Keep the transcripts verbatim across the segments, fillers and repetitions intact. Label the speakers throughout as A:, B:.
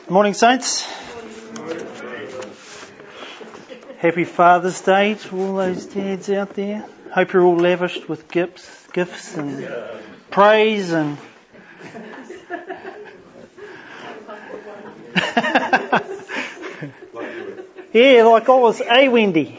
A: Morning, Saints. Happy Father's Day to all those dads out there. Hope you're all lavished with gifts, gifts and praise and yeah, like I was, eh, Wendy?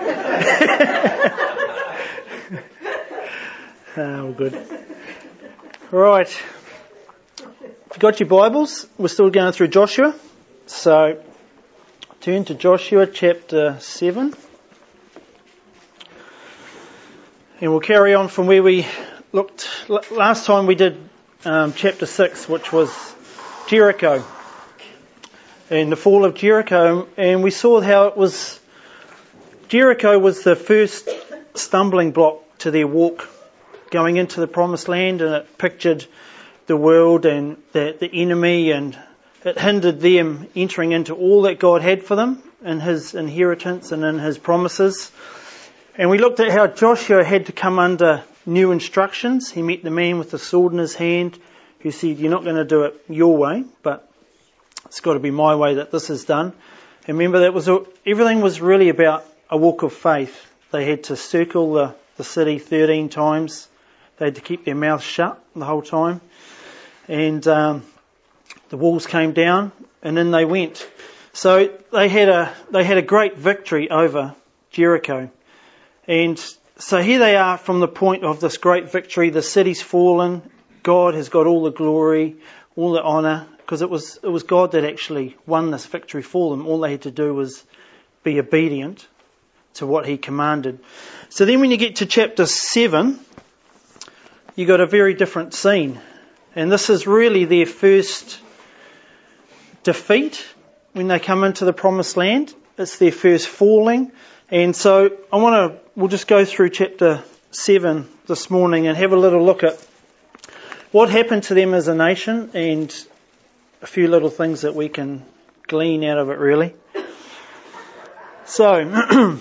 A: Oh, good. Right. If you've got your Bibles, we're still going through Joshua. So, turn to Joshua chapter seven. And we'll carry on from where we looked. Last time we did um, chapter six, which was Jericho. And the fall of Jericho. And we saw how it was, Jericho was the first stumbling block to their walk going into the promised land, and it pictured the world and the, the enemy, and it hindered them entering into all that God had for them in His inheritance and in His promises. And we looked at how Joshua had to come under new instructions. He met the man with the sword in his hand who said, "You're not going to do it your way, but it's got to be my way that this is done." And remember, that was everything was really about a walk of faith. They had to circle the, the city thirteen times. They had to keep their mouths shut the whole time. And um, the walls came down, and then they went. So they had a they had a great victory over Jericho. And so here they are from the point of this great victory. The city's fallen. God has got all the glory, all the honour, because it was it was God that actually won this victory for them. All they had to do was be obedient to what He commanded. So then when you get to chapter seven, you got a very different scene. And this is really their first defeat when they come into the promised land. It's their first falling. And so I want to, we'll just go through chapter seven this morning and have a little look at what happened to them as a nation and a few little things that we can glean out of it, really. So,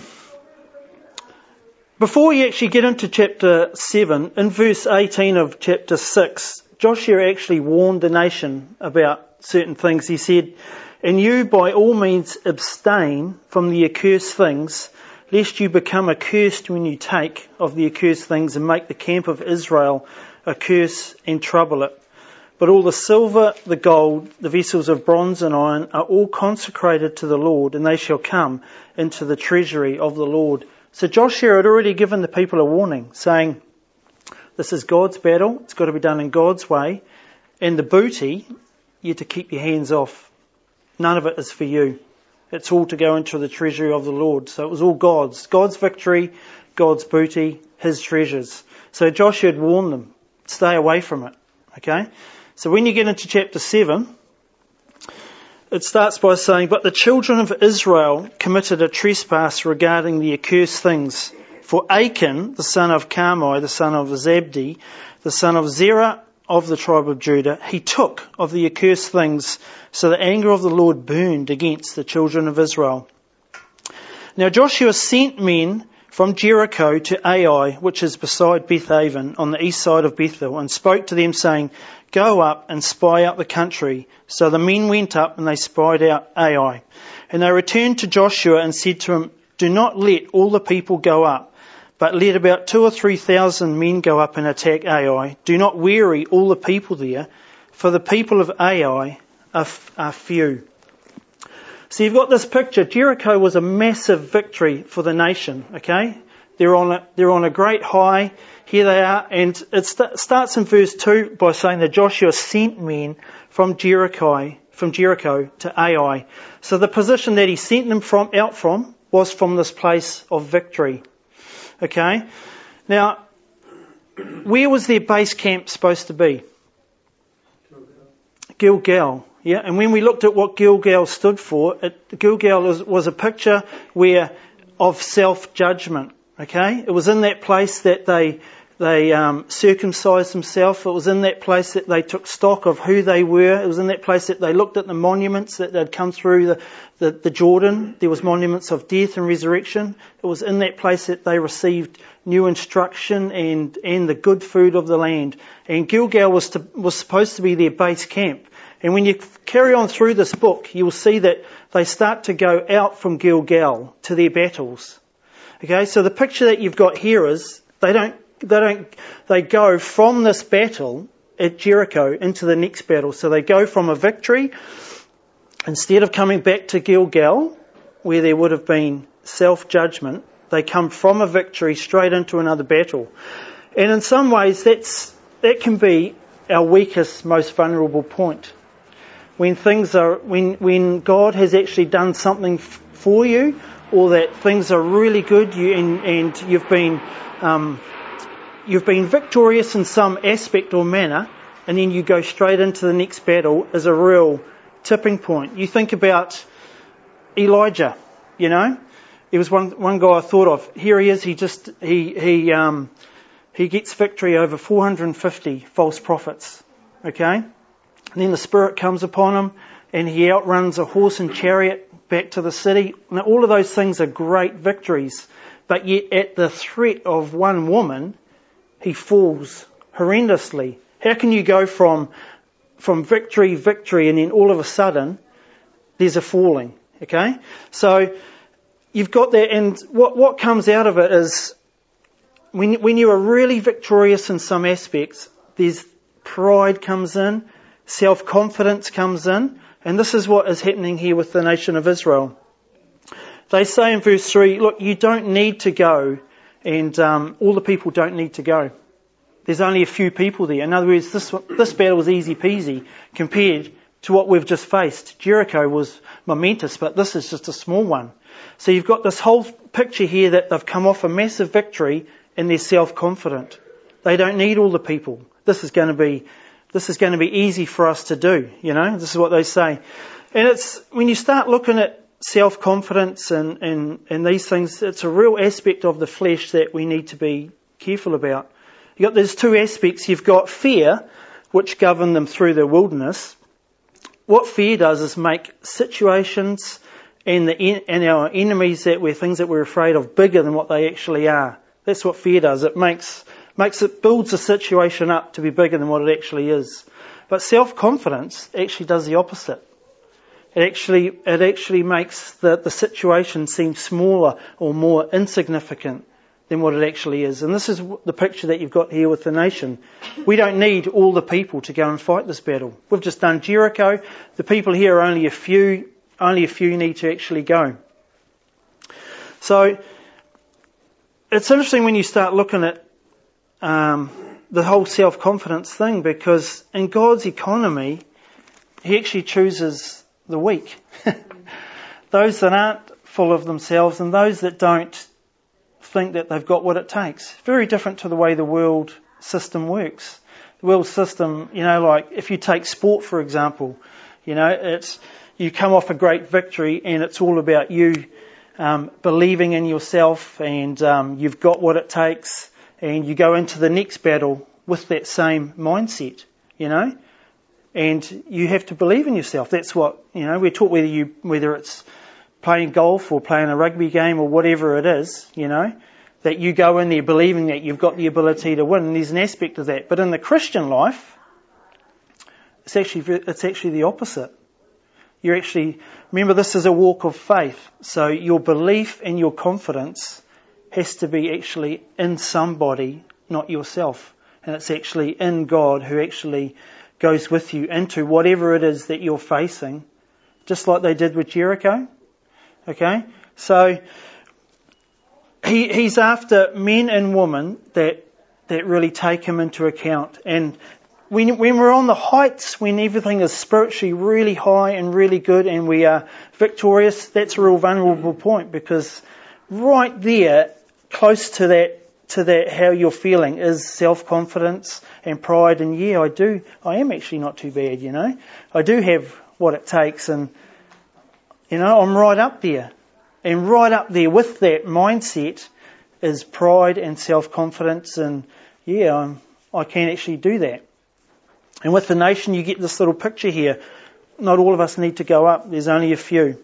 A: before you actually get into chapter seven, in verse eighteen of chapter six, Joshua actually warned the nation about certain things. He said, "And you by all means abstain from the accursed things, lest you become accursed when you take of the accursed things and make the camp of Israel a curse and trouble it. But all the silver, the gold, the vessels of bronze and iron are all consecrated to the Lord, and they shall come into the treasury of the Lord." So Joshua had already given the people a warning, saying, this is God's battle, it's got to be done in God's way, and the booty, you're to keep your hands off. None of it is for you. It's all to go into the treasury of the Lord. So it was all God's. God's victory, God's booty, His treasures. So Joshua had warned them, stay away from it. Okay? So when you get into chapter seven, it starts by saying, "But the children of Israel committed a trespass regarding the accursed things. For Achan, the son of Carmi, the son of Zabdi, the son of Zerah of the tribe of Judah, he took of the accursed things, so the anger of the Lord burned against the children of Israel. Now Joshua sent men from Jericho to Ai, which is beside Bethaven, on the east side of Bethel, and spoke to them, saying, Go up and spy out the country. So the men went up and they spied out Ai. And they returned to Joshua and said to him, Do not let all the people go up, but let about two or three thousand men go up and attack Ai. Do not weary all the people there, for the people of Ai are, f- are few." So you've got this picture. Jericho was a massive victory for the nation, okay? They're on a, they're on a great high. Here they are. And it st- starts in verse two by saying that Joshua sent men from Jericho, from Jericho to Ai. So the position that he sent them from, out from, was from this place of victory. Okay? Now, where was their base camp supposed to be? Gilgal. Gilgal. Yeah, and when we looked at what Gilgal stood for, it, Gilgal was, was a picture where of self-judgment. Okay? It was in that place that they they um, circumcised themselves. It was in that place that they took stock of who they were. It was in that place that they looked at the monuments that had come through the, the, the Jordan. There was monuments of death and resurrection. It was in that place that they received new instruction and, and the good food of the land. And Gilgal was to, was supposed to be their base camp. And when you carry on through this book, you'll see that they start to go out from Gilgal to their battles. Okay, so the picture that you've got here is they don't, they don't, they go from this battle at Jericho into the next battle. So they go from a victory, instead of coming back to Gilgal, where there would have been self-judgment, they come from a victory straight into another battle. And in some ways, that's, that can be our weakest, most vulnerable point. When things are, when, when God has actually done something f- for you, or that things are really good, you, and, and you've been, um, you've been victorious in some aspect or manner, and then you go straight into the next battle, is a real tipping point. You think about Elijah, you know, there was one, one guy I thought of. Here he is, he just, he, he, um, he gets victory over four hundred fifty false prophets, okay? And then the Spirit comes upon him, and he outruns a horse and chariot back to the city. Now, all of those things are great victories, but yet at the threat of one woman, he falls horrendously. How can you go from from victory, victory, and then all of a sudden there's a falling? Okay, so you've got that, and what what comes out of it is when when you are really victorious in some aspects, there's pride comes in, self-confidence comes in. And this is what is happening here with the nation of Israel. They say in verse three, look, you don't need to go, and um, all the people don't need to go. There's only a few people there. In other words, this this battle was easy peasy compared to what we've just faced. Jericho was momentous, but this is just a small one. So you've got this whole picture here that they've come off a massive victory and they're self-confident. They don't need all the people. This is going to be This is going to be easy for us to do, you know. This is what they say. And it's, when you start looking at self-confidence and, and, and these things, it's a real aspect of the flesh that we need to be careful about. You've got, there's two aspects. You've got fear, which governed them through the wilderness. What fear does is make situations and, the, and our enemies that we're things that we're afraid of bigger than what they actually are. That's what fear does. It makes Makes it, builds the situation up to be bigger than what it actually is. But self-confidence actually does the opposite. It actually, it actually makes the, the situation seem smaller or more insignificant than what it actually is. And this is the picture that you've got here with the nation. We don't need all the people to go and fight this battle. We've just done Jericho. The people here are only a few, only a few need to actually go. So, it's interesting when you start looking at Um, the whole self-confidence thing, because in God's economy, He actually chooses the weak. Those that aren't full of themselves and those that don't think that they've got what it takes. Very different to the way the world system works. The world system, you know, like if you take sport, for example, you know, it's, you come off a great victory and it's all about you um, believing in yourself and um, you've got what it takes. And you go into the next battle with that same mindset, you know, and you have to believe in yourself. That's what, you know, we're taught whether you, whether it's playing golf or playing a rugby game or whatever it is, you know, that you go in there believing that you've got the ability to win. And there's an aspect of that. But in the Christian life, it's actually, it's actually the opposite. You're actually, remember this is a walk of faith. So your belief and your confidence has to be actually in somebody, not yourself. And it's actually in God who actually goes with you into whatever it is that you're facing, just like they did with Jericho. Okay? So, he, he's after men and women that, that really take him into account. And when, when we're on the heights, when everything is spiritually really high and really good and we are victorious, that's a real vulnerable point, because right there, close to that, to that, how you're feeling is self-confidence and pride. And yeah, I do, I am actually not too bad, you know. I do have what it takes, and, you know, I'm right up there. And right up there with that mindset is pride and self-confidence, and yeah, I'm, I can actually do that. And with the nation, you get this little picture here. Not all of us need to go up. There's only a few.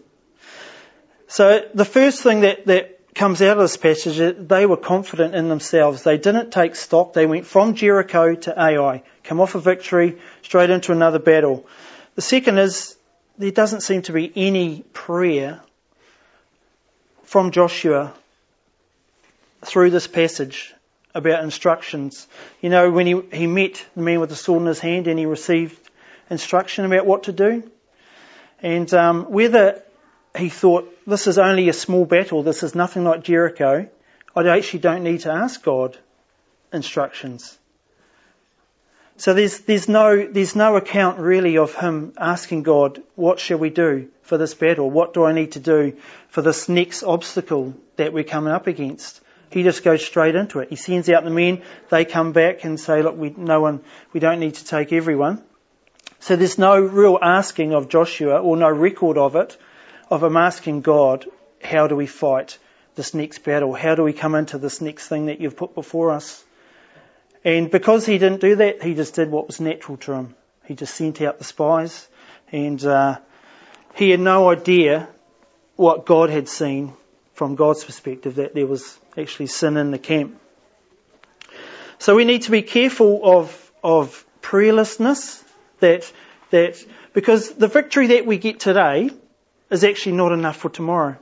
A: So the first thing that, that comes out of this passage, they were confident in themselves. They didn't take stock. They went from Jericho to Ai, come off a victory, straight into another battle. The second is there doesn't seem to be any prayer from Joshua through this passage about instructions. You know, when he, he met the man with the sword in his hand and he received instruction about what to do. And um, whether he thought, this is only a small battle, this is nothing like Jericho, I actually don't need to ask God instructions. So there's there's no there's no account really of him asking God, what shall we do for this battle? What do I need to do for this next obstacle that we're coming up against? He just goes straight into it. He sends out the men, they come back and say, look, we no one we don't need to take everyone. So there's no real asking of Joshua, or no record of it, of him asking God, how do we fight this next battle? How do we come into this next thing that you've put before us? And because he didn't do that, he just did what was natural to him. He just sent out the spies, and uh, he had no idea what God had seen from God's perspective, that there was actually sin in the camp. So we need to be careful of of prayerlessness, that that because the victory that we get today is actually not enough for tomorrow.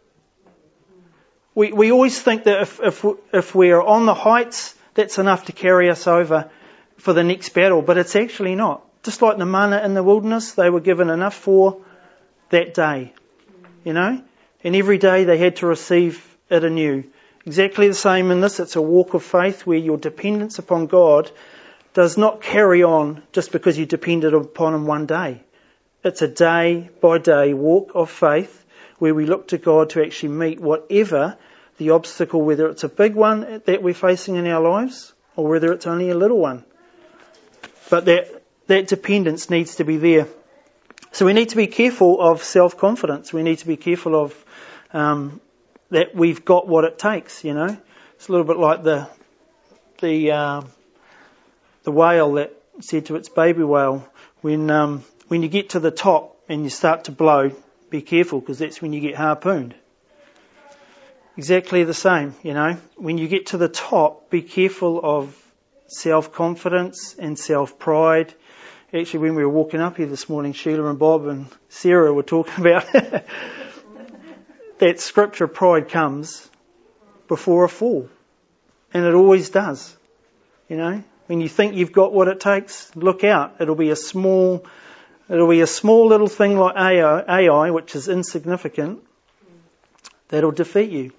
A: We we always think that if if if we're on the heights, that's enough to carry us over for the next battle, but it's actually not. Just like the manna in the wilderness, they were given enough for that day, you know, and every day they had to receive it anew. Exactly the same in this. It's a walk of faith where your dependence upon God does not carry on just because you depended upon Him one day. It's a day by day walk of faith where we look to God to actually meet whatever the obstacle, whether it's a big one that we're facing in our lives or whether it's only a little one. But that, that dependence needs to be there. So we need to be careful of self-confidence. We need to be careful of um, that we've got what it takes, you know. It's a little bit like the the uh, the whale that said to its baby whale, when um, when you get to the top and you start to blow, be careful, because that's when you get harpooned. Exactly the same, you know. When you get to the top, be careful of self-confidence and self-pride. Actually, when we were walking up here this morning, Sheila and Bob and Sarah were talking about that scripture, pride comes before a fall. And it always does, you know. When you think you've got what it takes, look out. It'll be a small, it'll be a small little thing like A I, which is insignificant, that'll defeat you.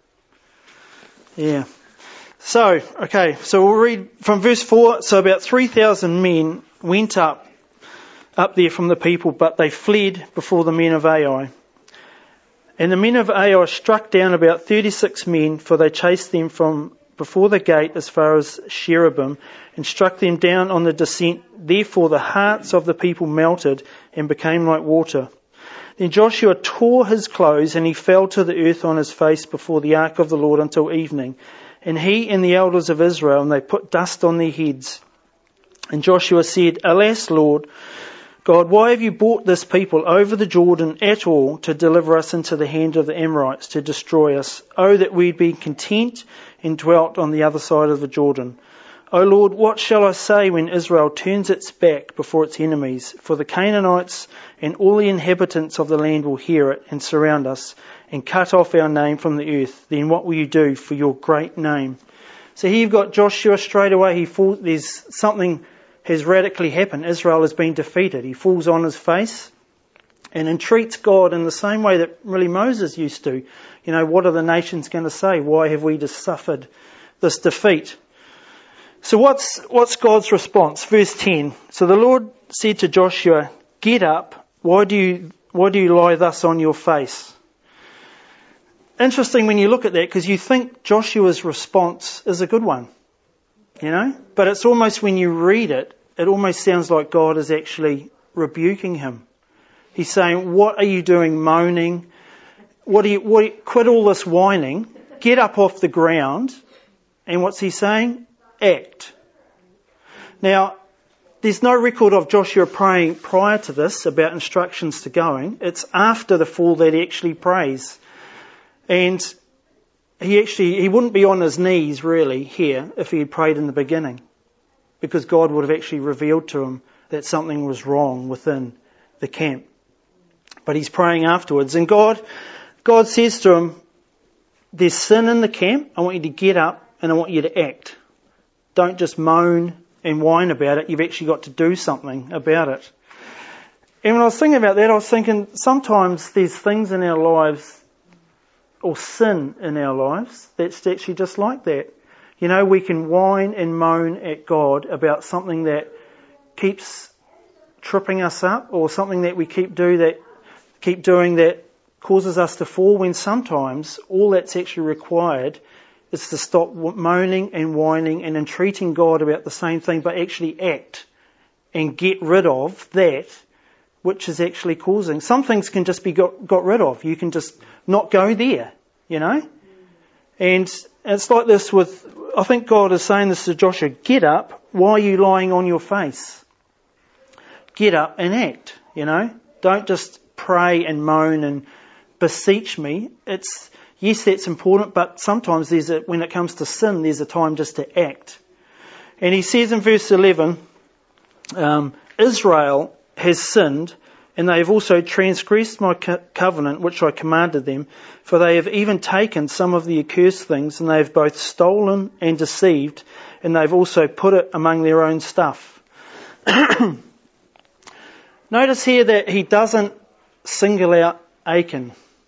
A: Yeah. So, okay, so we'll read from verse four. So about three thousand men went up, up there from the people, but they fled before the men of Ai. And the men of Ai struck down about thirty-six men, for they chased them from before the gate as far as Cherubim, and struck them down on the descent. Therefore the hearts of the people melted and became like water. Then Joshua tore his clothes, and he fell to the earth on his face before the ark of the Lord until evening. And he and the elders of Israel, and they put dust on their heads. And Joshua said, Alas, Lord God, why have you brought this people over the Jordan at all to deliver us into the hand of the Amorites to destroy us? Oh, that we'd been content and dwelt on the other side of the Jordan. O Lord, what shall I say when Israel turns its back before its enemies? For the Canaanites and all the inhabitants of the land will hear it and surround us and cut off our name from the earth. Then what will you do for your great name? So here you've got Joshua straight away. He falls, there's something has radically happened. Israel has been defeated. He falls on his face and entreats God in the same way that really Moses used to. You know, what are the nations going to say? Why have we just suffered this defeat? So what's what's God's response? Verse ten. So the Lord said to Joshua, Get up. Why do you why do you lie thus on your face? Interesting when you look at that, because you think Joshua's response is a good one, you know. But it's almost, when you read it, it almost sounds like God is actually rebuking him. He's saying, "What are you doing, moaning? What do you? What? Quit all this whining. Get up off the ground." And what's he saying? Act. Now, there's no record of Joshua praying prior to this about instructions to going. It's after the fall that he actually prays. And he actually, he wouldn't be on his knees really here if he had prayed in the beginning, because God would have actually revealed to him that something was wrong within the camp. But he's praying afterwards. And God, God says to him, there's sin in the camp. I want you to get up and I want you to act. Don't just moan and whine about it. You've actually got to do something about it. And when I was thinking about that, I was thinking sometimes there's things in our lives, or sin in our lives, that's actually just like that. You know, we can whine and moan at God about something that keeps tripping us up, or something that we keep do that keep doing that causes us to fall, when sometimes all that's actually required is to stop moaning and whining and entreating God about the same thing, but actually act and get rid of that which is actually causing. Some things can just be got, got rid of. You can just not go there, you know. And it's like this with, I think God is saying this to Joshua, get up. Why are you lying on your face? Get up and act, you know. Don't just pray and moan and beseech me. It's, yes, that's important, but sometimes there's a, when it comes to sin, there's a time just to act. And he says in verse eleven, um, Israel has sinned, and they have also transgressed my co- covenant which I commanded them, for they have even taken some of the accursed things, and they have both stolen and deceived, and they've also put it among their own stuff. Notice here that he doesn't single out Achan.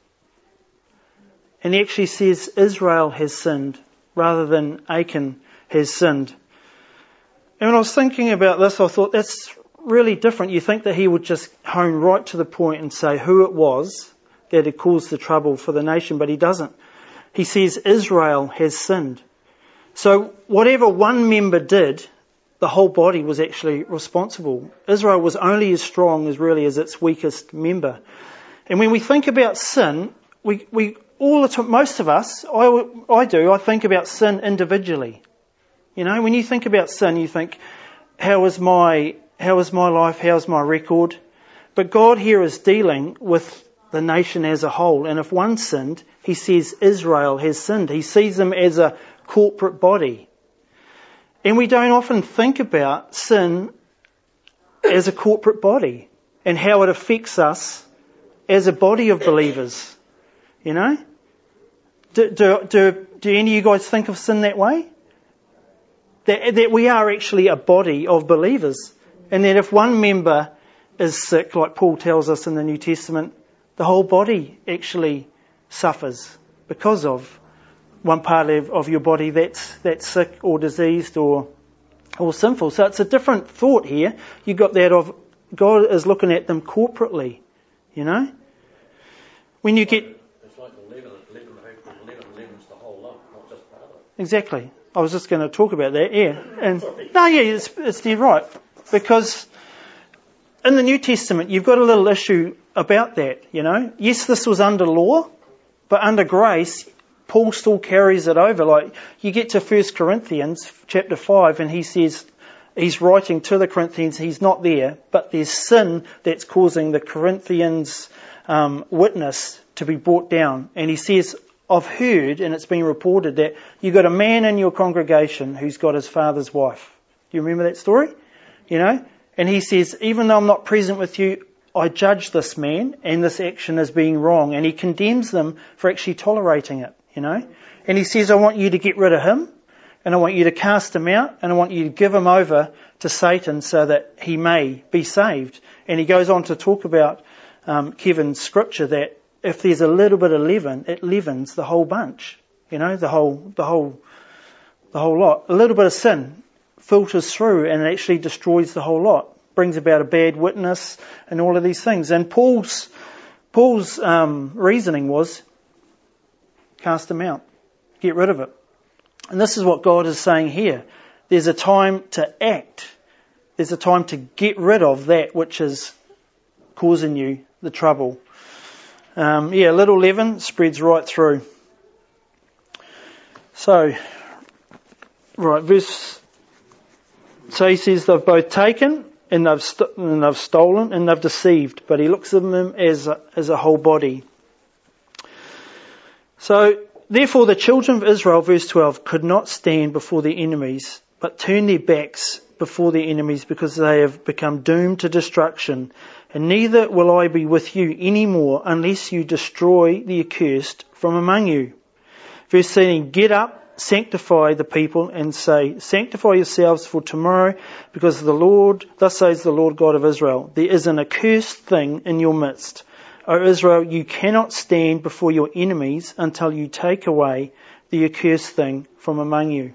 A: And he actually says Israel has sinned rather than Achan has sinned. And when I was thinking about this, I thought that's really different. You think that he would just hone right to the point and say who it was that had caused the trouble for the nation, but he doesn't. He says Israel has sinned. So whatever one member did, the whole body was actually responsible. Israel was only as strong as really as its weakest member. And when we think about sin, we, we all the time, most of us, I, I do, I think about sin individually. You know, when you think about sin, you think, how is my, how is my life? How's my record? But God here is dealing with the nation as a whole. And if one sinned, he says Israel has sinned. He sees them as a corporate body. And we don't often think about sin as a corporate body and how it affects us as a body of believers. You know? Do, do, do, do any of you guys think of sin that way? That, that we are actually a body of believers. And that if one member is sick, like Paul tells us in the New Testament, the whole body actually suffers because of one part of, of your body that's that's sick or diseased or or sinful. So it's a different thought here. You've got that of God is looking at them corporately, you know. When you get...
B: It's like the leaven, leaven, leaven leavens the whole lump, not just part of it.
A: Exactly. I was just going to talk about that, yeah. And no, yeah, it's, it's dead right. Because in the New Testament, you've got a little issue about that, you know. Yes, this was under law, but under grace, Paul still carries it over. Like, you get to First Corinthians chapter five and he says, he's writing to the Corinthians, he's not there, but there's sin that's causing the Corinthians' um, witness to be brought down. And he says, I've heard, and it's been reported, that you've got a man in your congregation who's got his father's wife. Do you remember that story? You know? And he says, even though I'm not present with you, I judge this man and this action as being wrong. And he condemns them for actually tolerating it, you know. And he says, I want you to get rid of him, and I want you to cast him out, and I want you to give him over to Satan so that he may be saved. And he goes on to talk about um, Kevin's scripture that if there's a little bit of leaven, it leavens the whole bunch, you know, the whole, the whole, the whole lot. A little bit of sin filters through and it actually destroys the whole lot. Brings about a bad witness and all of these things. And Paul's Paul's um, reasoning was, cast him out, get rid of it. And this is what God is saying here. There's a time to act. There's a time to get rid of that which is causing you the trouble. Um, yeah, little leaven spreads right through. So, right, verse. So he says they've both taken. And they've, st- and they've stolen and they've deceived, but he looks at them as a, as a whole body. So, therefore the children of Israel, verse twelve, could not stand before their enemies, but turned their backs before their enemies, because they have become doomed to destruction. And neither will I be with you any more unless you destroy the accursed from among you. Verse thirteen, get up, sanctify the people, and say, sanctify yourselves for tomorrow, because the Lord, thus says the Lord God of Israel, there is an accursed thing in your midst. O Israel, you cannot stand before your enemies until you take away the accursed thing from among you.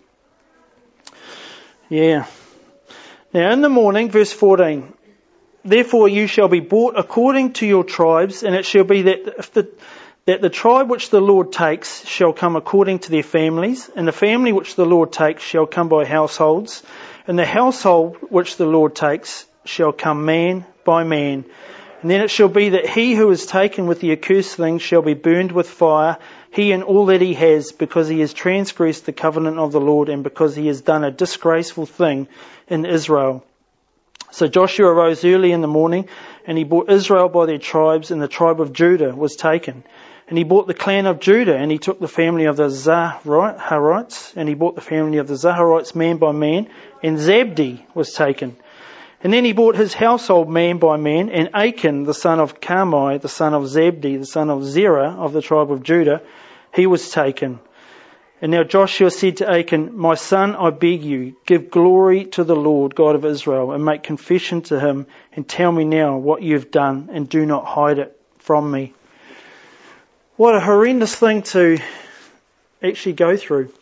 A: Yeah. Now in the morning, verse fourteen, therefore you shall be brought according to your tribes, and it shall be that if the that the tribe which the Lord takes shall come according to their families, and the family which the Lord takes shall come by households, and the household which the Lord takes shall come man by man. And then it shall be that he who is taken with the accursed thing shall be burned with fire, he and all that he has, because he has transgressed the covenant of the Lord, and because he has done a disgraceful thing in Israel. So Joshua arose early in the morning, and he brought Israel by their tribes, and the tribe of Judah was taken. And he brought the clan of Judah, and he took the family of the Zaharites, and he brought the family of the Zaharites man by man, and Zabdi was taken. And then he brought his household man by man, and Achan, the son of Carmi, the son of Zabdi, the son of Zerah of the tribe of Judah, he was taken. And now Joshua said to Achan, my son, I beg you, give glory to the Lord God of Israel, and make confession to him, and tell me now what you've done, and do not hide it from me. What a horrendous thing to actually go through.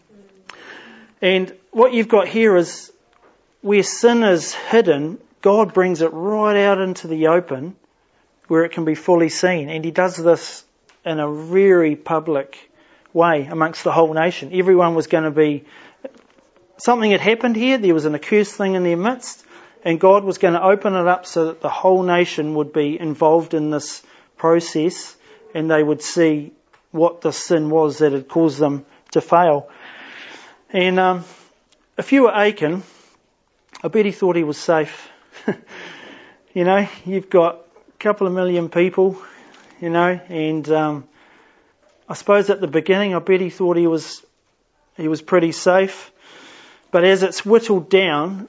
A: And what you've got here is where sin is hidden, God brings it right out into the open where it can be fully seen. And he does this in a very public way amongst the whole nation. Everyone was going to be, something had happened here, there was an accursed thing in their midst, and God was going to open it up so that the whole nation would be involved in this process, and they would see what the sin was that had caused them to fail. And um, if you were Achan, I bet he thought he was safe. You know, you've got a couple of million people, you know, and um, I suppose at the beginning I bet he thought he was he was pretty safe. But as it's whittled down,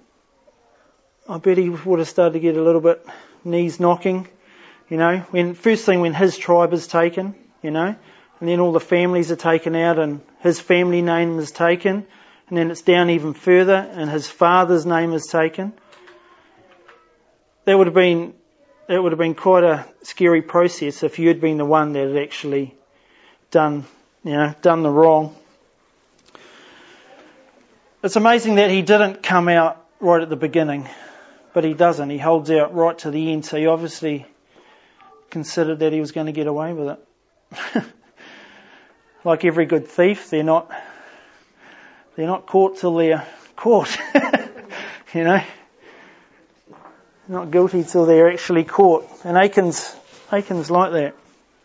A: I bet he would have started to get a little bit knees knocking. You know, when first thing when his tribe is taken, you know, and then all the families are taken out and his family name is taken, and then it's down even further and his father's name is taken. That would have been that would have been quite a scary process if you had been the one that had actually done, you know, done the wrong. It's amazing that he didn't come out right at the beginning, but he doesn't. He holds out right to the end, so he obviously considered that he was going to get away with it. Like every good thief, they're not they're not caught till they're caught. You know, not guilty till they're actually caught. And Achan's Achan's like that.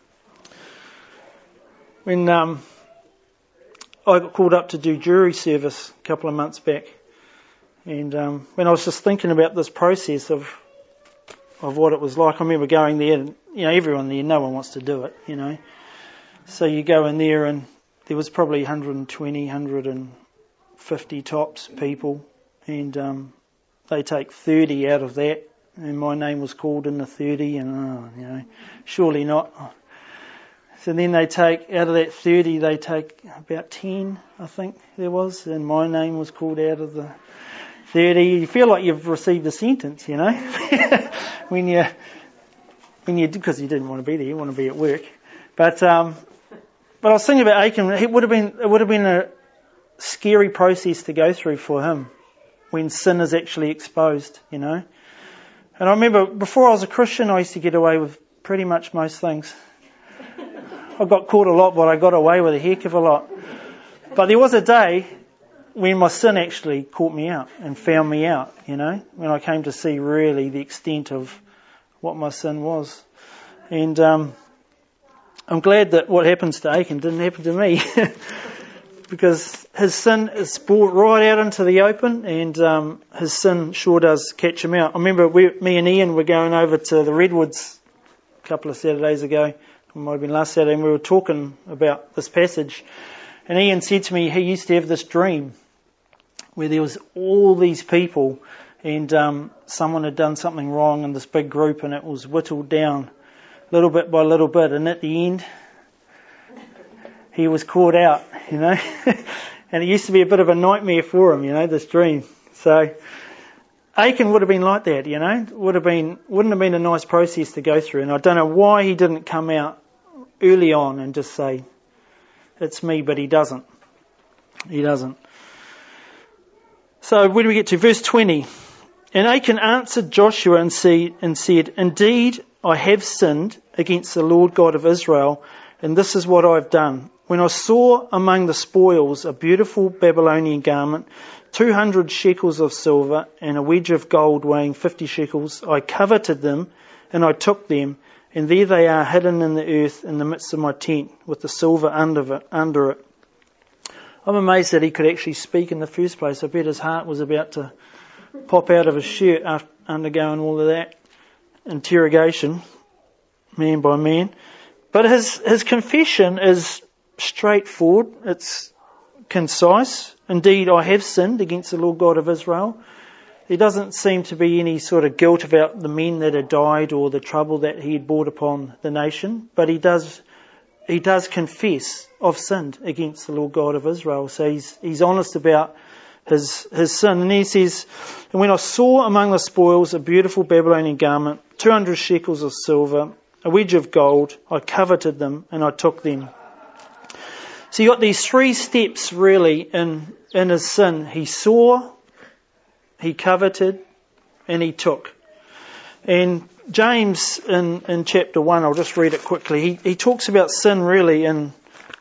A: When um, I got called up to do jury service a couple of months back, and um, when I was just thinking about this process of of what it was like, I remember going there, and you know, everyone there, no one wants to do it, you know. So you go in there, and there was probably one hundred twenty, one hundred fifty tops people, and um, they take thirty out of that, and my name was called in the thirty, and oh, you know, surely not. So then they take, out of that thirty, they take about ten, I think there was, and my name was called out of the thirty. You feel like you've received a sentence, you know, when you, when you, because you didn't want to be there, you want to be at work. But, um, but I was thinking about Achan. It would have been, it would have been a scary process to go through for him when sin is actually exposed, you know. And I remember before I was a Christian, I used to get away with pretty much most things. I got caught a lot, but I got away with a heck of a lot. But there was a day when my sin actually caught me out and found me out, you know, when I came to see really the extent of what my sin was. And um, I'm glad that what happens to Achan didn't happen to me because his sin is brought right out into the open, and um, his sin sure does catch him out. I remember we, me and Ian were going over to the Redwoods a couple of Saturdays ago. It might have been last Saturday, and we were talking about this passage. And Ian said to me he used to have this dream where there was all these people and um, someone had done something wrong in this big group and it was whittled down little bit by little bit, and at the end he was caught out, you know. And it used to be a bit of a nightmare for him, you know, this dream. So Achan would have been like that, you know. Would have been wouldn't have been a nice process to go through. And I don't know why he didn't come out early on and just say, it's me, but he doesn't. He doesn't. So where do we get to? Verse twenty. And Achan answered Joshua and said, Indeed, I have sinned against the Lord God of Israel, and this is what I've done. When I saw among the spoils a beautiful Babylonian garment, two hundred shekels of silver, and a wedge of gold weighing fifty shekels, I coveted them, and I took them, and there they are hidden in the earth in the midst of my tent, with the silver under it. Under it. I'm amazed that he could actually speak in the first place. I bet his heart was about to pop out of his shirt after undergoing all of that interrogation, man by man. But his, his confession is straightforward. It's concise. Indeed, I have sinned against the Lord God of Israel. There doesn't seem to be any sort of guilt about the men that had died or the trouble that he had brought upon the nation. But he does he does confess, I've sinned against the Lord God of Israel. So he's he's honest about his his sin. And he says, and when I saw among the spoils a beautiful Babylonian garment, two hundred shekels of silver, a wedge of gold, I coveted them and I took them. So you got these three steps really in, in his sin. He saw, he coveted, and he took. And James in, in chapter one, I'll just read it quickly, he, he talks about sin really in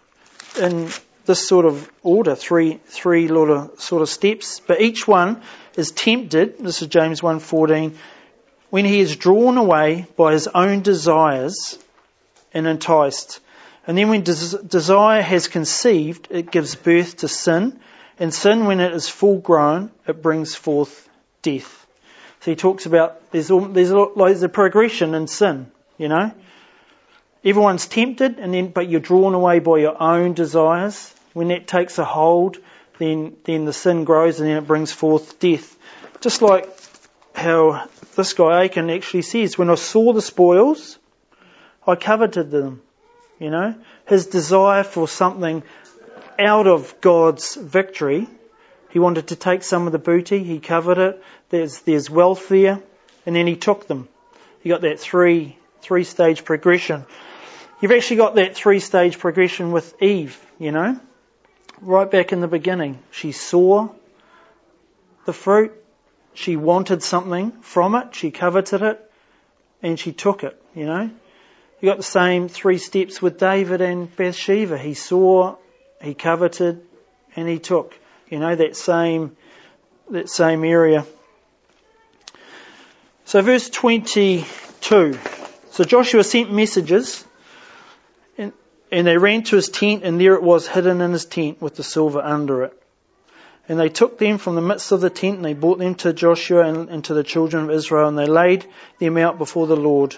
A: in this sort of order, three three little sort of steps, but each one is tempted, this is James one fourteen, when he is drawn away by his own desires and enticed. And then when des- desire has conceived, it gives birth to sin. And sin, when it is full grown, it brings forth death. So he talks about there's there's there's a progression in sin, you know. Everyone's tempted, and then but you're drawn away by your own desires. When that takes a hold, then then the sin grows, and then it brings forth death. Just like how this guy Achan actually says, when I saw the spoils, I coveted them. You know, his desire for something out of God's victory. He wanted to take some of the booty. He covered it. There's there's wealth there, and then he took them. You got that three three stage progression. You've actually got that three stage progression with Eve. You know, right back in the beginning, she saw the fruit. She wanted something from it. She coveted it, and she took it. You know. You got the same three steps with David and Bathsheba. He saw, he coveted, and he took. You know, that same that same area. So verse twenty-two. So Joshua sent messengers, and, and they ran to his tent, and there it was hidden in his tent with the silver under it. And they took them from the midst of the tent, and they brought them to Joshua and, and to the children of Israel, and they laid them out before the Lord.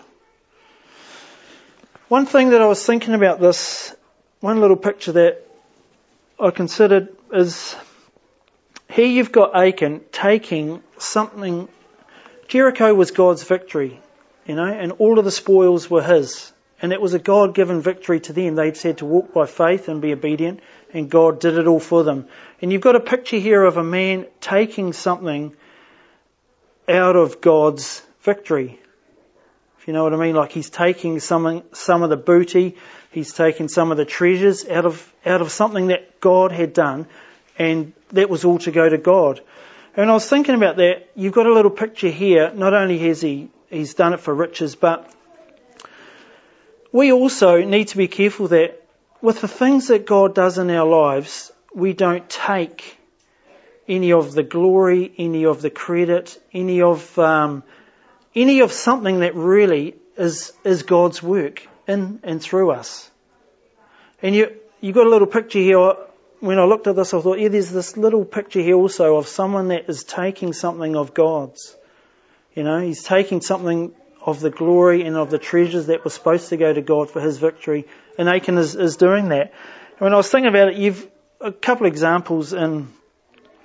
A: One thing that I was thinking about this, one little picture that I considered is, here you've got Achan taking something. Jericho was God's victory, you know, and all of the spoils were his. And it was a God-given victory to them. They'd said to walk by faith and be obedient, and God did it all for them. And you've got a picture here of a man taking something out of God's victory. If you know what I mean, like he's taking some some of the booty, he's taking some of the treasures out of out of something that God had done, and that was all to go to God. And I was thinking about that. You've got a little picture here. Not only has he he's done it for riches, but we also need to be careful that with the things that God does in our lives, we don't take any of the glory, any of the credit, any of um, any of something that really is is God's work in and through us. And you you got a little picture here. When I looked at this, I thought, yeah, there's this little picture here also of someone that is taking something of God's. You know, he's taking something of the glory and of the treasures that were supposed to go to God for his victory. And Achan is, is doing that. And when I was thinking about it, you've a couple of examples in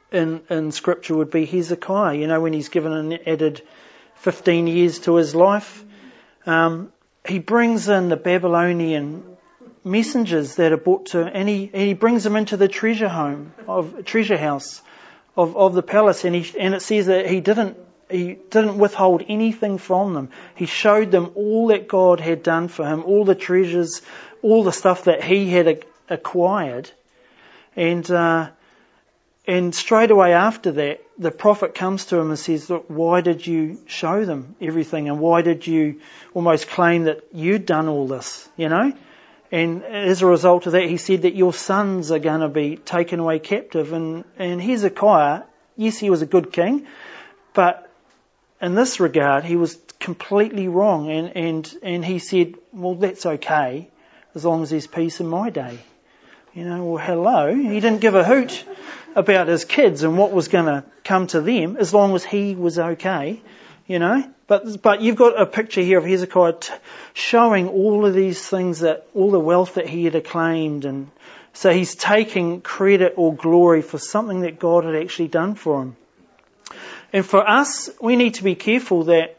A: in, in Scripture would be Hezekiah, you know, when he's given an added fifteen years to his life. Um, he brings in the Babylonian messengers that are brought to, and he, and he brings them into the treasure home, of treasure house of, of the palace, and he, and it says that he didn't, he didn't withhold anything from them. He showed them all that God had done for him, all the treasures, all the stuff that he had acquired, and, uh, And straight away after that, the prophet comes to him and says, look, why did you show them everything? And why did you almost claim that you'd done all this, you know? And as a result of that, he said that your sons are going to be taken away captive. And, and Hezekiah, yes, he was a good king, but in this regard, he was completely wrong. And, and, and he said, well, that's okay, as long as there's peace in my day. You know, well, hello. He didn't give a hoot about his kids and what was going to come to them, as long as he was okay, you know. But but you've got a picture here of Hezekiah t- showing all of these things, that all the wealth that he had acclaimed, and so he's taking credit or glory for something that God had actually done for him. And for us, we need to be careful that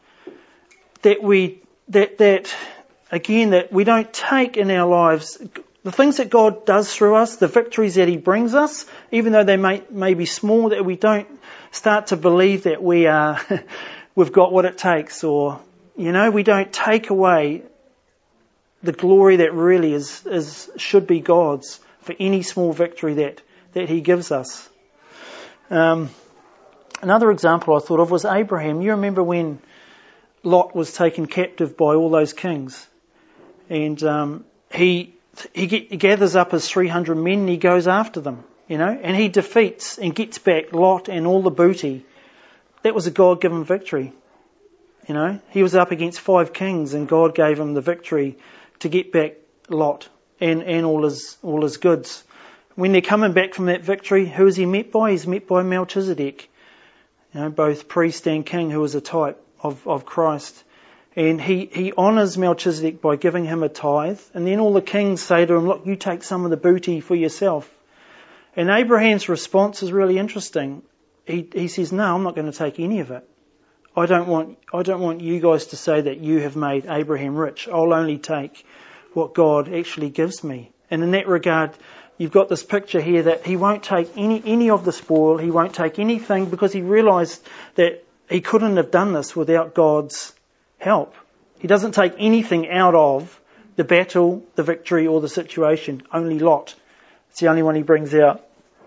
A: that we that that again that we don't take in our lives the things that God does through us, the victories that He brings us, even though they may, may be small, that we don't start to believe that we are, we've got what it takes, or, you know, we don't take away the glory that really is, is should be God's for any small victory that, that He gives us. Um, another example I thought of was Abraham. You remember when Lot was taken captive by all those kings, and um, he He, get, he gathers up his three hundred men and he goes after them, you know, and he defeats and gets back Lot and all the booty. That was a God-given victory, you know. He was up against five kings and God gave him the victory to get back Lot and, and all his all his goods. When they're coming back from that victory, who is he met by? He's met by Melchizedek, you know, both priest and king, who was a type of, of Christ. And he, he honours Melchizedek by giving him a tithe. And then all the kings say to him, look, you take some of the booty for yourself. And Abraham's response is really interesting. He, he says, no, I'm not going to take any of it. I don't want, I don't want you guys to say that you have made Abraham rich. I'll only take what God actually gives me. And in that regard, you've got this picture here that he won't take any, any of the spoil. He won't take anything because he realised that he couldn't have done this without God's help. He doesn't take anything out of the battle, the victory, or the situation. Only Lot. It's the only one he brings out.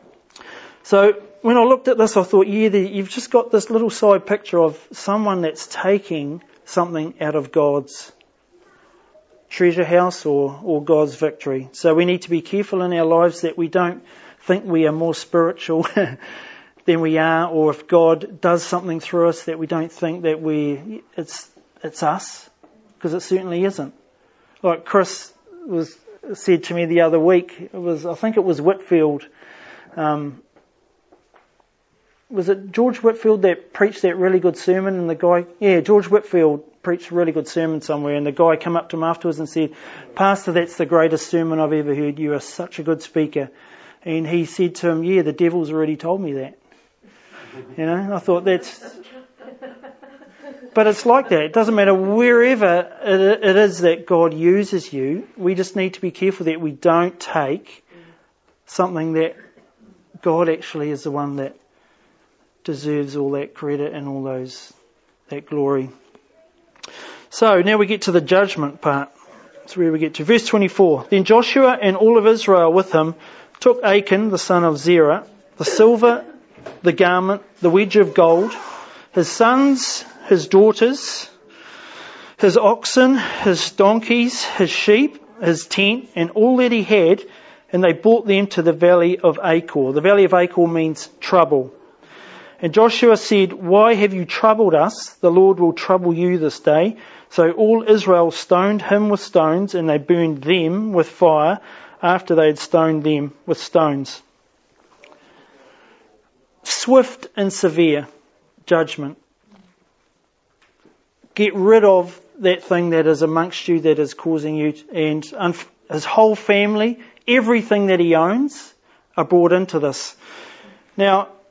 A: So when I looked at this, I thought, yeah, the, you've just got this little side picture of someone that's taking something out of God's treasure house or, or God's victory. So we need to be careful in our lives that we don't think we are more spiritual than we are, or if God does something through us that we don't think that we it's It's us, because it certainly isn't. Like Chris was said to me the other week, it was I think it was Whitfield. Um, was it George Whitfield that preached that really good sermon? And the guy, yeah, George Whitfield preached a really good sermon somewhere, and the guy came up to him afterwards and said, "Pastor, that's the greatest sermon I've ever heard. You are such a good speaker." And he said to him, "Yeah, the devil's already told me that." You know, I thought that's. But it's like that. It doesn't matter wherever it is that God uses you. We just need to be careful that we don't take something that God actually is the one that deserves all that credit and all those that glory. So now we get to the judgment part. That's where we get to. Verse twenty-four. Then Joshua and all of Israel with him took Achan, the son of Zerah, the silver, the garment, the wedge of gold, his sons, his daughters, his oxen, his donkeys, his sheep, his tent, and all that he had, and they brought them to the valley of Achor. The valley of Achor means trouble. And Joshua said, "Why have you troubled us? The Lord will trouble you this day." So all Israel stoned him with stones, and they burned them with fire after they had stoned them with stones. Swift and severe judgment. Get rid of that thing that is amongst you that is causing you, and his whole family, everything that he owns, are brought into this. Now,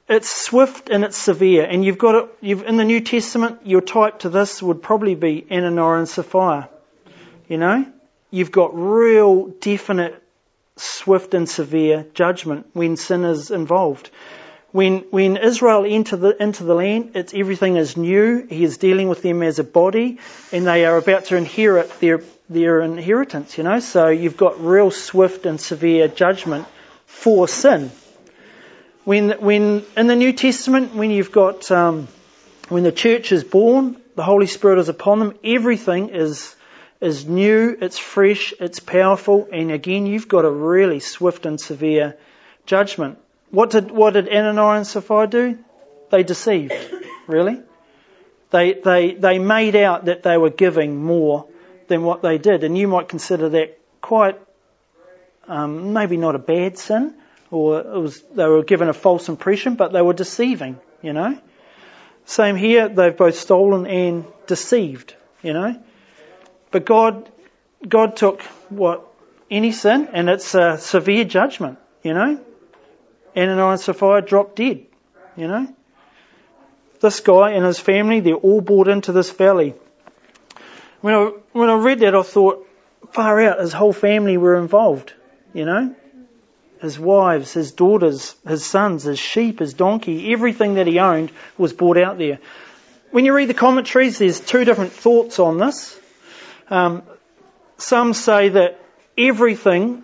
A: it's swift and it's severe. And you've got it, you've, in the New Testament, your type to this would probably be Ananias and Sapphira. You know? You've got real, definite, swift and severe judgment when sin is involved. When when Israel enter the, into the land, it's everything is new. He is dealing with them as a body, and they are about to inherit their their inheritance. You know, so you've got real swift and severe judgment for sin. When when in the New Testament, when you've got um, when the church is born, the Holy Spirit is upon them. Everything is is new. It's fresh. It's powerful. And again, you've got a really swift and severe judgment. What did what did Ananias and Sapphira do? They deceived. Really? They they they made out that they were giving more than what they did, and you might consider that quite um, maybe not a bad sin, or it was they were given a false impression, but they were deceiving. You know. Same here. They've both stolen and deceived. You know. But God God took what any sin, and it's a severe judgment. You know. Ananias and Sapphira dropped dead, you know. This guy and his family, they're all brought into this valley. When I, when I read that, I thought, far out, his whole family were involved, you know. His wives, his daughters, his sons, his sheep, his donkey, everything that he owned was brought out there. When you read the commentaries, there's two different thoughts on this. Um, some say that everything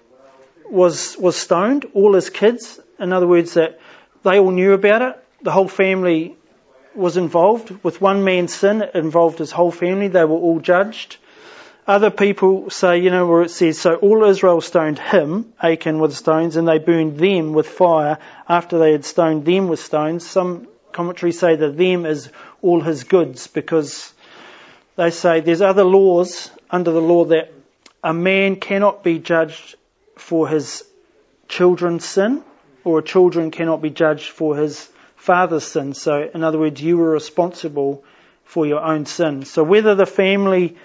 A: was was stoned, all his kids. In other words, that they all knew about it. The whole family was involved. With one man's sin, it involved his whole family. They were all judged. Other people say, you know, where it says, so all Israel stoned him, Achan, with stones, and they burned them with fire after they had stoned them with stones. Some commentaries say that them is all his goods, because they say there's other laws under the law that a man cannot be judged for his children's sin, or a children cannot be judged for his father's sin. So, in other words, you were responsible for your own sin. So whether the family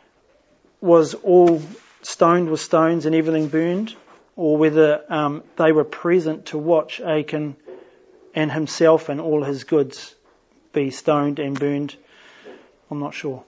A: was all stoned with stones and everything burned, or whether um, they were present to watch Achan and himself and all his goods be stoned and burned, I'm not sure.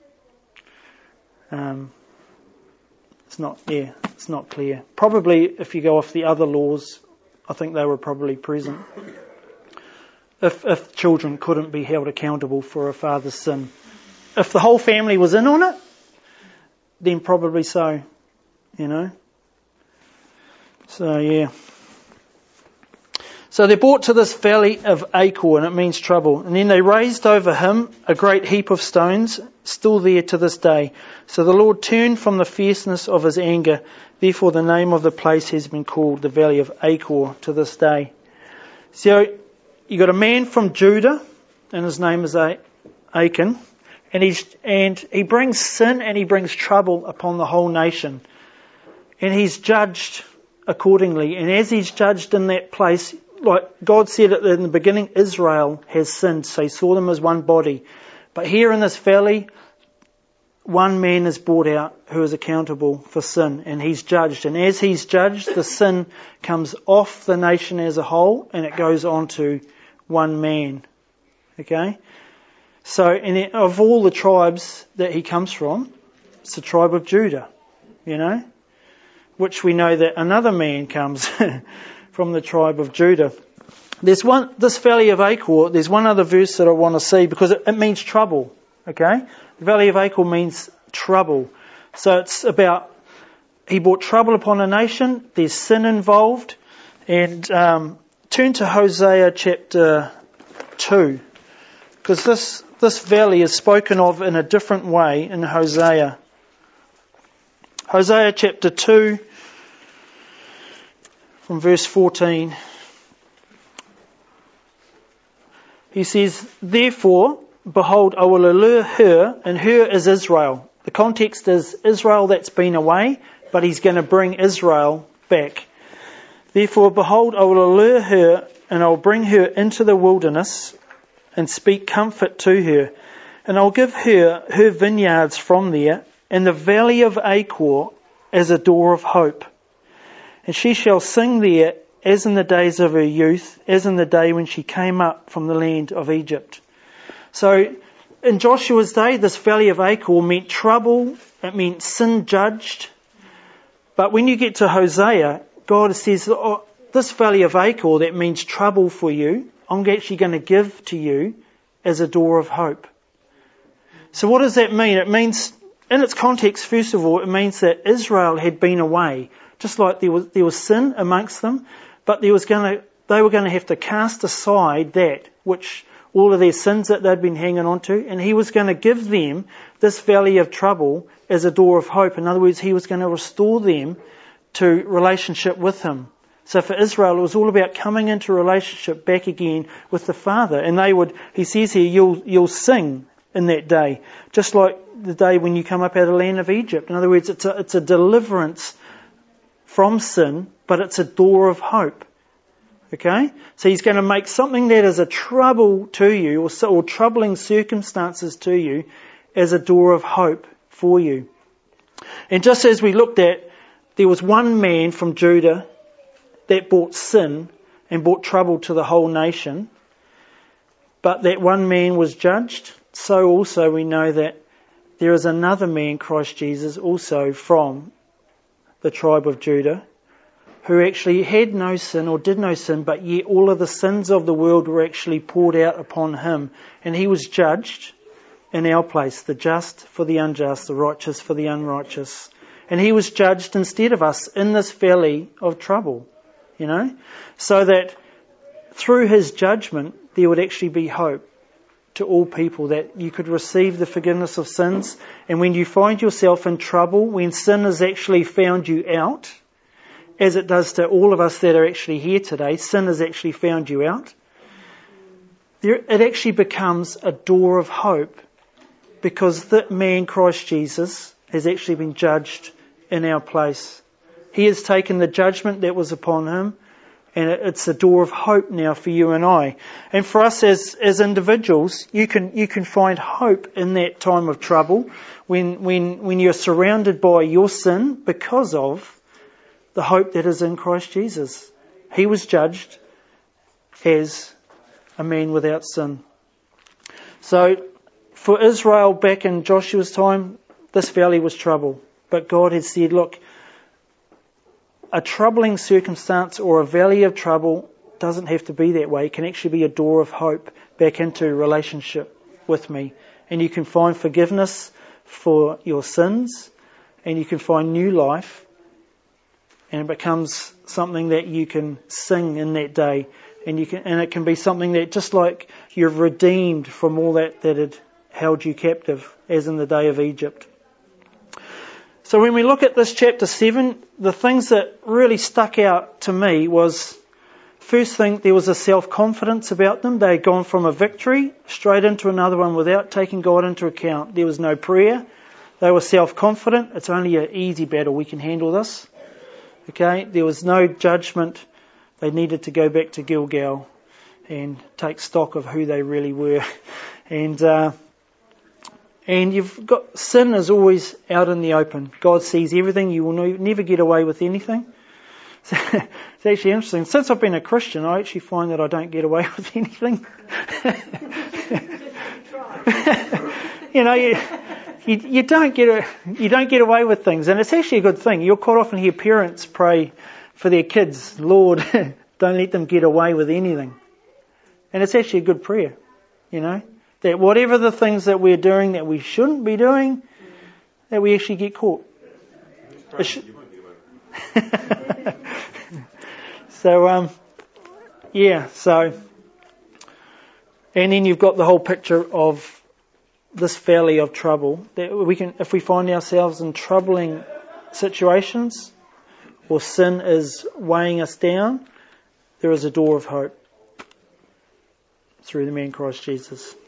A: Um, It's not, yeah, it's not clear. Probably, if you go off the other laws, I think they were probably present. If, if children couldn't be held accountable for a father's sin. If the whole family was in on it, then probably so, you know. So, yeah. So they're brought to this valley of Achor, and it means trouble. And then they raised over him a great heap of stones, still there to this day. So the Lord turned from the fierceness of his anger. Therefore the name of the place has been called the Valley of Achor to this day. So you got a man from Judah, and his name is Achan, and he's and he brings sin and he brings trouble upon the whole nation, and he's judged accordingly. And as he's judged in that place, like God said in the beginning, Israel has sinned, so he saw them as one body. But here in this valley, one man is brought out who is accountable for sin, and he's judged. And as he's judged, the sin comes off the nation as a whole, and it goes on to one man. Okay? So, and of all the tribes that he comes from, it's the tribe of Judah, you know, which we know that another man comes from the tribe of Judah. There's one, this valley of Achor, there's one other verse that I want to see, because it, it means trouble. Okay? The valley of Achor means trouble. So it's about, he brought trouble upon a nation, there's sin involved, and um, turn to Hosea chapter two, because this, this valley is spoken of in a different way in Hosea. Hosea chapter two, from verse fourteen. He says, therefore, behold, I will allure her, and her is Israel. The context is Israel that's been away, but he's going to bring Israel back. Therefore, behold, I will allure her, and I will bring her into the wilderness, and speak comfort to her. And I'll give her her vineyards from there, and the valley of Achor as a door of hope. And she shall sing there as in the days of her youth, as in the day when she came up from the land of Egypt. So in Joshua's day, this valley of Achor meant trouble, it meant sin judged. But when you get to Hosea, God says, oh, this valley of Achor, that means trouble for you, I'm actually going to give to you as a door of hope. So what does that mean? It means, in its context, first of all, it means that Israel had been away. Just like there was, there was sin amongst them, but there was going to, they were going to have to cast aside that which all of their sins that they'd been hanging on to, and he was going to give them this valley of trouble as a door of hope. In other words, he was going to restore them to relationship with him. So for Israel, it was all about coming into relationship back again with the Father. And they would, he says here, you'll, you'll sing in that day, just like the day when you come up out of the land of Egypt. In other words, it's a, it's a deliverance from sin, but it's a door of hope. Okay? So he's going to make something that is a trouble to you, or, so, or troubling circumstances to you, as a door of hope for you. And just as we looked at, there was one man from Judah that brought sin and brought trouble to the whole nation, but that one man was judged. So also we know that there is another man, Christ Jesus, also from the tribe of Judah, who actually had no sin or did no sin, but yet all of the sins of the world were actually poured out upon him. And he was judged in our place, the just for the unjust, the righteous for the unrighteous. And he was judged instead of us in this valley of trouble, you know, so that through his judgment there would actually be hope to all people, that you could receive the forgiveness of sins. And when you find yourself in trouble, when sin has actually found you out, as it does to all of us that are actually here today, sin has actually found you out, there, it actually becomes a door of hope, because that man, Christ Jesus, has actually been judged in our place. He has taken the judgment that was upon him, and it's a door of hope now for you and I. And for us as, as individuals, you can, you can find hope in that time of trouble when, when, when you're surrounded by your sin because of the hope that is in Christ Jesus. He was judged as a man without sin. So for Israel back in Joshua's time, this valley was trouble. But God had said, look, a troubling circumstance or a valley of trouble doesn't have to be that way. It can actually be a door of hope back into relationship with me. And you can find forgiveness for your sins, and you can find new life, and it becomes something that you can sing in that day. And you can, and it can be something that, just like you're redeemed from all that that had held you captive, as in the day of Egypt. So when we look at this chapter seven, the things that really stuck out to me was, first thing, there was a self-confidence about them. They had gone from a victory straight into another one without taking God into account. There was no prayer. They were self-confident. It's only an easy battle. We can handle this. Okay? There was no judgment. They needed to go back to Gilgal and take stock of who they really were. And, uh, And you've got, sin is always out in the open. God sees everything. You will no, never get away with anything. So, it's actually interesting. Since I've been a Christian, I actually find that I don't get away with anything. you know, you, you, you don't get a, you don't get away with things, and it's actually a good thing. You'll quite often hear parents pray for their kids, Lord, don't let them get away with anything. And it's actually a good prayer, you know. That whatever the things that we're doing that we shouldn't be doing, that we actually get caught. Sh- so, um, yeah, so, and then you've got the whole picture of this valley of trouble. That we can, if we find ourselves in troubling situations, or sin is weighing us down, there is a door of hope through the man Christ Jesus.